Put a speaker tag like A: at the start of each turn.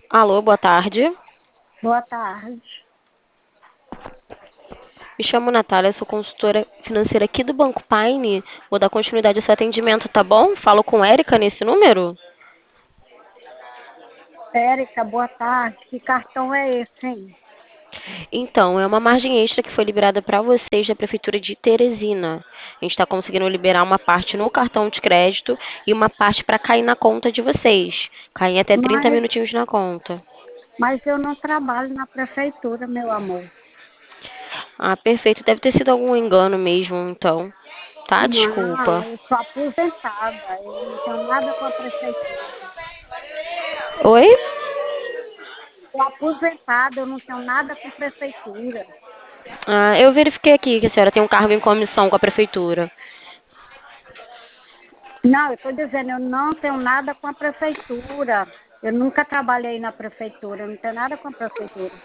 A: Alô, boa tarde.
B: Boa tarde.
A: Me chamo Natália, sou consultora financeira aqui do Banco Paine. Vou dar continuidade a esse atendimento, tá bom? Falo com Érica nesse número?
B: Érica, boa tarde. Que cartão é esse, hein?
A: Então, é uma margem extra que foi liberada para vocês da Prefeitura de Teresina. A gente está conseguindo liberar uma parte no cartão de crédito e uma parte para cair na conta de vocês. Cair até 30
B: Mas,
A: minutinhos na conta.
B: mas eu não trabalho na prefeitura, meu amor.
A: Ah, perfeito. Deve ter sido algum engano mesmo, então. Tá?
B: Não,
A: Desculpa.
B: eu sou aposentada. Eu não tenho nada com a prefeitura.
A: Oi?
B: Sou aposentada, eu não tenho nada com prefeitura.
A: Ah, eu verifiquei aqui que a senhora tem um cargo em comissão com a Prefeitura.
B: Não, eu estou dizendo, eu não tenho nada com a prefeitura. Eu nunca trabalhei na prefeitura, eu não tenho nada com a prefeitura.